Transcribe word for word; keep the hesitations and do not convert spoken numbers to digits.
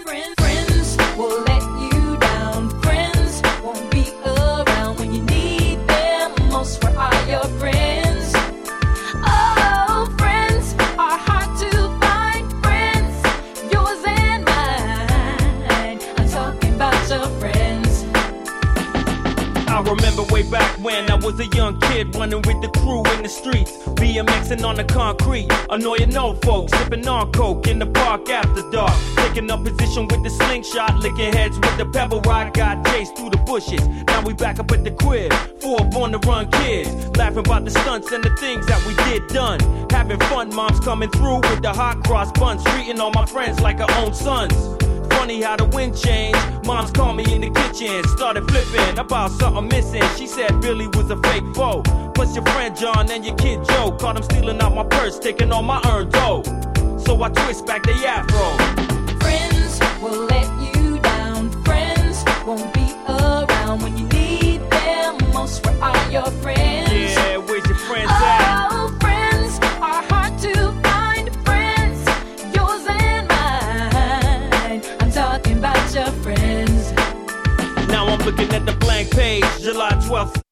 Friends, friends will let you down. Friends won't be around when you need them most. Where are your friends? Oh, friends are hard to find. Friends, yours and mine. I'm talking about your friends. I remember way back when I was a young kid running with the crew in the streets, BMXing on the concrete, annoying old folks, sipping on coke in the park after dark, taking up position with the slingshot, licking heads with the pebble rock, got chased through the bushes. Now we back up at the crib, four born to run kids, laughing about the stunts and the things that we did done, having fun. Mom's coming through with the hot cross buns, treating all my friends like her own sons. Funny how the wind changed. Mom's called me in the kitchen, started flipping about something missing. She said Billy was a fake foe. Plus your friend John and your kid Joe caught him stealing out my purse, taking all my earned dough. So I twist back the afro. Friends will let you down. Friends won't be around when you need them most. Where are your friends? Yeah, where's your friends at? Oh, friends are hard to find. Friends, yours and mine. I'm talking about your friends. Now I'm looking at the blank page, July twelfth.